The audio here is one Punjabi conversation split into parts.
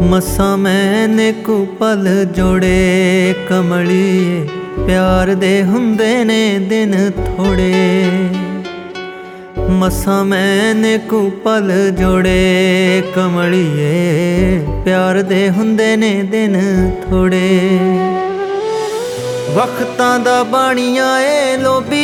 ਮਸਾਂ ਮੈਨੇ ਕੁ ਪਲ ਜੋੜੇ ਕਮਲੀਏ, ਪਿਆਰ ਦੇ ਹੁੰਦੇ ਨੇ ਦਿਨ ਥੋੜੇ। ਮਸਾਂ ਮੈਨੇ ਕੁ ਪਲ ਜੋੜੇ ਕਮਲੀਏ, ਪਿਆਰ ਦੇ ਹੁੰਦੇ ਨੇ ਦਿਨ ਥੋੜੇ। ਵਕਤਾਂ ਦਾ ਬਾਣੀਆਂ ਏ ਲੋਭੀ,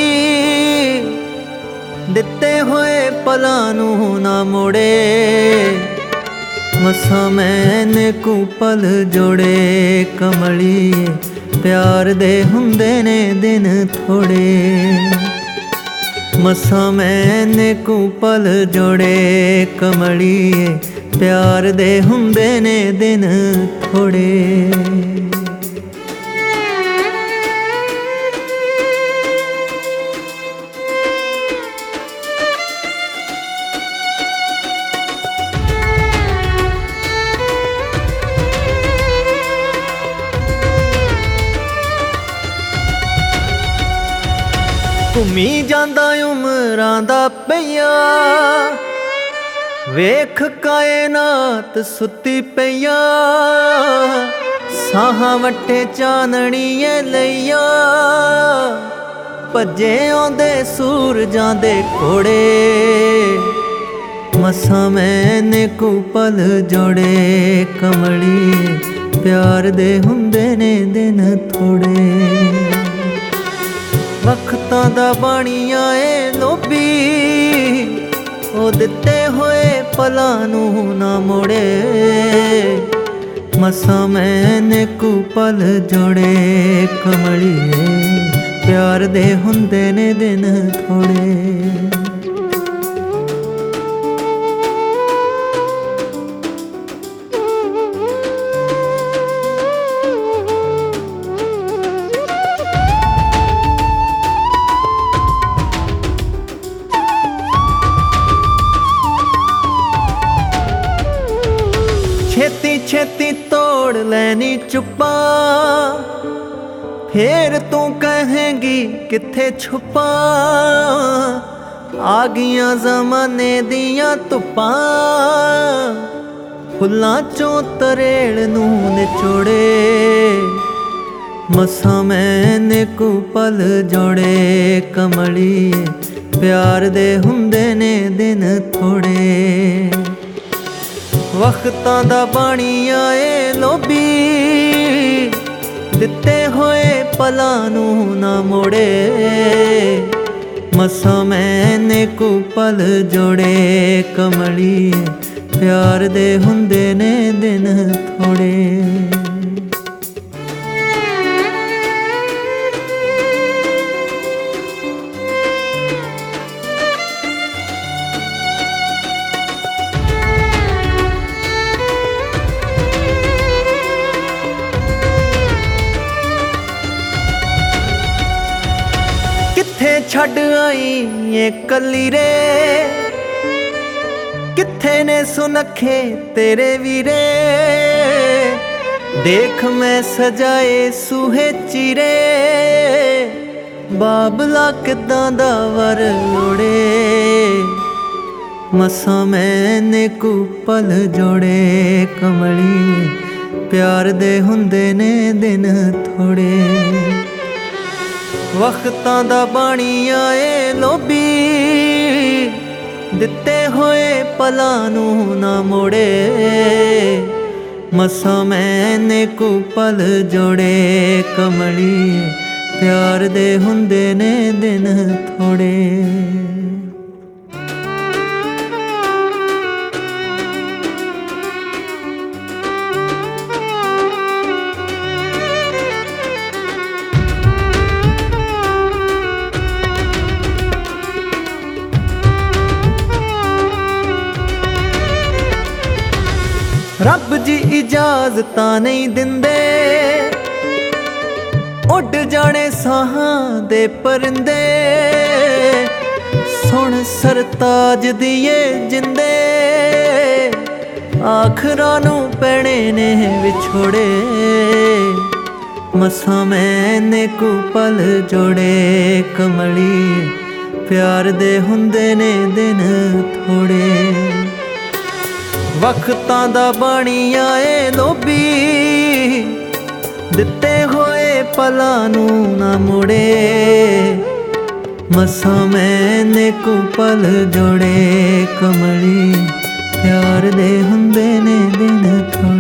ਦਿੱਤੇ ਹੋਏ ਪਲਾਂ ਨੂੰ ਨਾ ਮੋੜੇ। ਮਸਾਂ ਮੈਨੇ ਕੁ ਪਲ ਜੋੜੇ ਕਮਲੀਏ, ਪਿਆਰ ਦੇ ਹੁੰਦੇ ਨੇ ਦਿਨ ਥੋੜੇ। ਮਸਾਂ ਮੈਨੇ ਕੁ ਪਲ ਜੋੜੇ ਕਮਲੀਏ, ਪਿਆਰ ਦੇ ਹੁੰਦੇ ਨੇ ਦਿਨ ਥੋੜੇ। ਘੁੰਮੀ ਜਾਂਦਾ ਉਮਰਾਂ ਦਾ ਪਈਆ, ਵੇਖ ਕਾਇਨਾਤ ਸੁੱਤੀ ਪਈਆ। ਸਾਹਾਂ ਵੱਟੇ ਚਾਨਣੀਏ ਲਈਆ, ਭੱਜੇ ਆਉਂਦੇ ਸੂਰਜਾਂ ਦੇ ਘੋੜੇ। ਮਸਾਂ ਮੈਨੇ ਕੁ ਪਲ ਜੋੜੇ ਕਮਲੀਏ, ਪਿਆਰ ਦੇ ਹੁੰਦੇ ਨੇ ਦਿਨ ਥੋੜੇ। ਵਕਤਾਂ ਦਾ ਬਾਣੀਆਂ ਏ ਲੋਭੀ, ਉਹ ਦਿੱਤੇ ਹੋਏ ਪਲਾਂ ਨੂੰ ਨਾ ਮੋੜੇ। ਮਸਾਂ ਮੈਨੇ ਕੁ ਪਲ ਜੋੜੇ ਕਮਲੀਏ, ਪਿਆਰ ਦੇ ਹੁੰਦੇ ਨੇ ਦਿਨ ਥੋੜੇ। ਛੇਤੀ ਛੇਤੀ ਤੋੜ ਲੈਣੀ ਚੁੱਪਾਂ, ਫੇਰ ਤੂੰ ਕਹੇਂਗੀ ਕਿੱਥੇ ਛੁਪਾਂ। ਆ ਗਈਆਂ ਜ਼ਮਾਨੇ ਦੀਆਂ ਧੁੱਪਾਂ, ਫੁੱਲਾਂ ਚੋਂ ਤਰੇੜ ਨੂੰ ਨਿਚੋੜੇ। ਮਸਾਂ ਮੈਨੇ ਕੁ ਪਲ ਜੋੜੇ ਕਮਲੀਏ, ਪਿਆਰ ਦੇ ਹੁੰਦੇ ਨੇ ਦਿਨ ਥੋੜੇ। ਵਕਤਾਂ ਦਾ ਬਾਣੀਆਂ ਏ ਲੋਭੀ, ਦਿੱਤੇ ਹੋਏ ਪਲਾਂ ਨੂੰ ਨਾ ਮੋੜੇ। ਮਸਾਂ ਮੈਨੇ ਕੁ ਪਲ ਜੋੜੇ ਕਮਲੀਏ, ਪਿਆਰ ਦੇ ਹੁੰਦੇ ਨੇ ਦਿਨ ਥੋੜੇ। ਕਿੱਥੇ ਛੱਡ ਆਈ ਏ ਕੱਲੀ ਰੇ, ਕਿੱਥੇ ਨੇ ਸੁਨੱਖੇ ਤੇਰੇ ਵੀਰੇ। ਦੇਖ ਮੈਂ ਸਜਾਏ ਸੂਹੇ ਚੀਰੇ, ਬਾਬਲਾ ਕਿੱਦਾਂ ਦਾ ਵਰ ਲੋੜੇ। ਮਸਾਂ ਮੈਨੇ ਕੁ ਪਲ ਜੋੜੇ ਕਮਲੀਏ, ਪਿਆਰ ਦੇ ਹੁੰਦੇ ਨੇ ਦਿਨ ਥੋੜੇ। ਵਕਤਾਂ ਦਾ ਬਾਣੀਆਂ ਏ ਲੋਭੀ, ਦਿੱਤੇ ਹੋਏ ਪਲਾਂ ਨੂੰ ਨਾ ਮੋੜੇ। ਮਸਾਂ ਮੈਨੇ ਕੁ ਪਲ ਜੋੜੇ ਕਮਲੀਏ, ਪਿਆਰ ਦੇ ਹੁੰਦੇ ਨੇ ਦਿਨ ਥੋੜੇ। ਰੱਬ ਜੀ ਇਜਾਜ਼ਤਾਂ ਨਹੀਂ ਦਿੰਦੇ, ਉੱਡ ਜਾਣੇ ਸਾਹਾਂ ਦੇ ਪਰਿੰਦੇ। ਸੁਣ ਸਰਤਾਜ ਦੀਏ ਜਿੰਦੇ, ਆਖਰਾਂ ਨੂੰ ਪੈਣੇ ਨੇ ਵਿਛੋੜੇ। ਮਸਾਂ ਮੈਨੇ ਕੁ ਪਲ ਜੋੜੇ ਕਮਲੀਏ, ਪਿਆਰ ਦੇ ਹੁੰਦੇ ਨੇ ਦਿਨ ਥੋੜੇ। ਵਕਤਾਂ ਦਾ ਬਣਿਆ ਏ ਲੋਭੀ, ਦਿੱਤੇ ਹੋਏ ਪਲਾਂ ਨੂੰ ਨਾ ਮੁੜੇ। ਮਸਾਂ ਮੈਨੇ ਕੁ ਪਲ ਜੋੜੇ ਕਮਲੀ, ਪਿਆਰ ਦੇ ਹੁੰਦੇ ਨੇ ਦਿਨ ਥੋੜੇ।